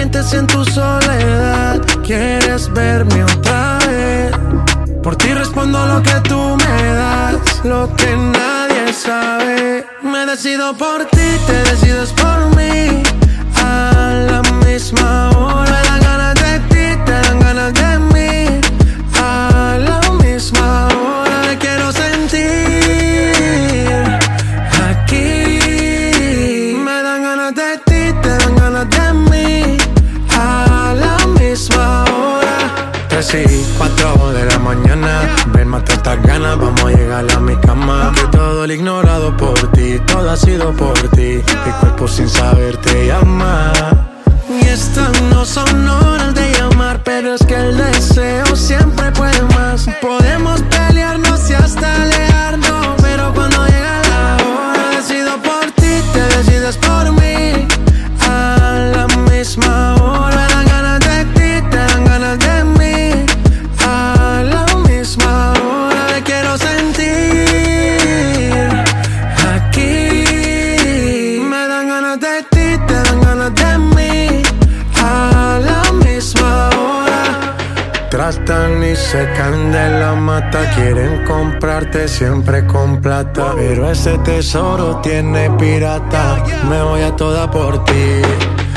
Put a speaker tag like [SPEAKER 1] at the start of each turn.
[SPEAKER 1] mientes en tu soledad. Quieres verme otra vez. Por ti respondo lo que tú me das, lo que nadie sabe. Me decido por ti, te decides por mí. A la misma hora. Me dan ganas de ti, te dan ganas de mí. A la misma hora. Te quiero sentir aquí. Me dan ganas de ti, te dan ganas de mí. A la misma hora. 3 y 4 de la mañana. Ven, mata estas ganas, vamos a llegar a mi cama. Que todo el ignorado por ti, todo ha sido por ti. Mi cuerpo sin saber te llama. Y estas no son horas de llamar, pero es que el deseo siempre puede más. Podemos pelearnos y hasta alejarnos, pero cuando llega la hora, decido por ti, te decides por mí. A la misma hora. Me dan ganas de ti, te dan ganas de mí. A la misma hora. Te quiero sentir aquí. Me dan ganas de ti, te dan ganas de mí. A la misma hora. Tratan y se caen de la mata. Quieren comprarte siempre con plata, pero ese tesoro tiene pirata. Me voy a toda por ti.